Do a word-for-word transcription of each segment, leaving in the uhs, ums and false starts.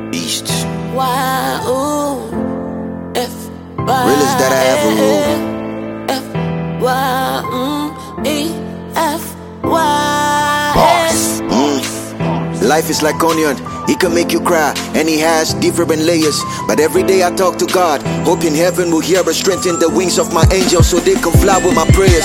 Beast. Y O F Y Realest that I ever ruled. F Y E F Y Boss. Mm. Life is like onion. He can make you cry, and he has different layers. But every day I talk to God, hoping heaven will hear us, strengthen the wings of my angels so they can fly with my prayers.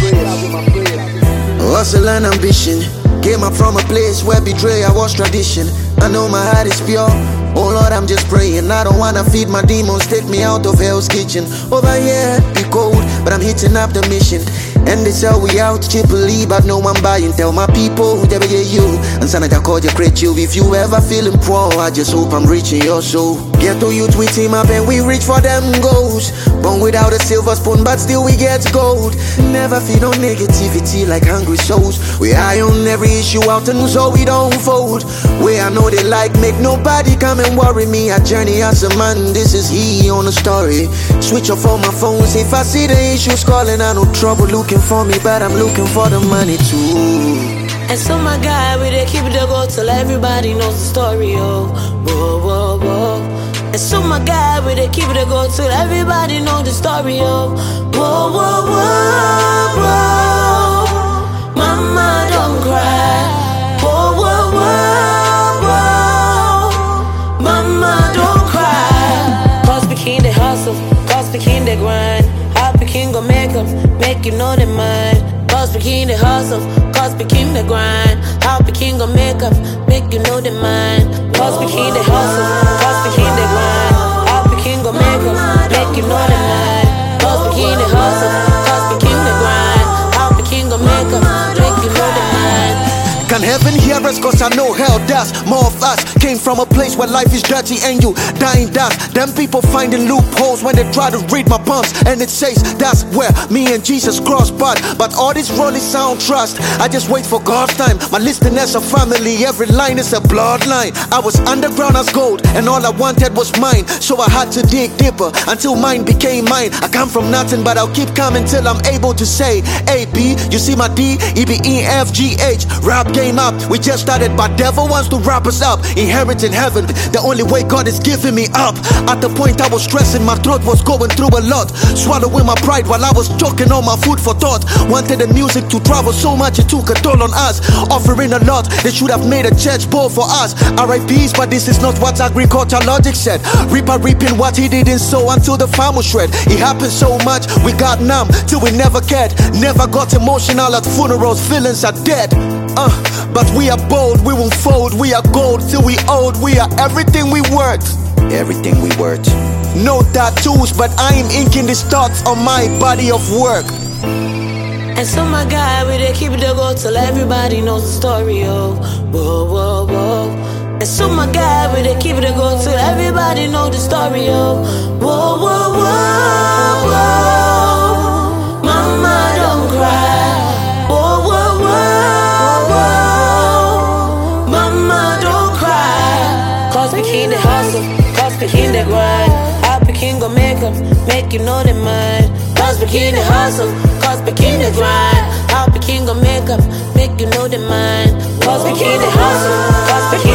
Hustle and ambition came up from a place where betrayal was tradition. I know my heart is pure. Oh Lord, I'm just praying. I don't wanna feed my demons, take me out of hell's kitchen. Over here, be cold, but I'm hitting up the mission. And they sell we out cheaply, but no one buying. Tell my people who never get you. And son, I call you great you. If you ever feeling poor, I just hope I'm reaching your soul. Get to youth, we team up and we reach for them goals. Born without a silver spoon, but still we get gold. Never feed on negativity like hungry souls. We eye on every issue out and so we don't fold. Where I know they like, make nobody come and worry me. I journey as a man, this is he on the story. Switch off all my phones if I see the issues calling. I no trouble looking for me, but I'm looking for the money too. And so my guy, we dey keep it a go till everybody knows the story, oh. Whoa, whoa, whoa. And so my guy, we dey keep it a go till everybody knows the story, oh. Whoa, whoa, whoa, whoa. Mama, don't cry. Whoa, whoa, whoa, whoa. Mama, don't cry. Cause we king they hustle, cause we king they grind. How we king gon' make up, make you know they mind. Cause we king they hustle, cause we king they grind. How we king gon' make up, make you know they mind. Cause we king they hustle, cause we king they grind. How we king gon' make up, make you know they mind. Cause we king they hustle, cause we king they grind. How we king gon' make up, make you know they mind. Can heaven hear us? Cause I know hell does. More of us came from a place where life is dirty and you dying dust. Them people finding loopholes when they try to read my palms. And it says that's where me and Jesus cross. But but all this rolling sound trust. I just wait for God's time. My listeners are family. Every line is a bloodline. I was underground as gold and all I wanted was mine. So I had to dig deeper until mine became mine. I come from nothing but I'll keep coming till I'm able to say A, B, you see my D, E, B, E, F, G, H. Rap game up, we just started, but devil wants to wrap us up. Inheriting heaven, the only way God is giving me up. At the point I was stressing, my throat was going through a lot. Swallowing my pride while I was choking on my food for thought. Wanted the music to travel so much it took a toll on us. Offering a lot, they should have made a church bowl for us. R I Ps, but this is not what agriculture logic said. Reaper reaping what he didn't sow until the farm was shred. It happened so much, we got numb till we never cared. Never got emotional at funerals, feelings are dead. Uh, but we are bold, we won't fold. We are gold till we old. We are everything we worth. Everything we worth. No tattoos, but I am inking these thoughts on my body of work. And so my guy, we dey keep it a go till everybody knows the story, oh. Whoa, whoa, whoa. And so my guy, we dey keep it a go till everybody knows the story, oh. Whoa, whoa, whoa, whoa. Mama, don't cry. Whoa, whoa, whoa, whoa. Mama, don't cry. Cause we king they hustle, cause we king they grind. How we king gon' make up, make you know they mind. Cause we king they hustle, cause we king they grind. How we king gon' make up, make you know they mind. Cause we king they hustle, cause we king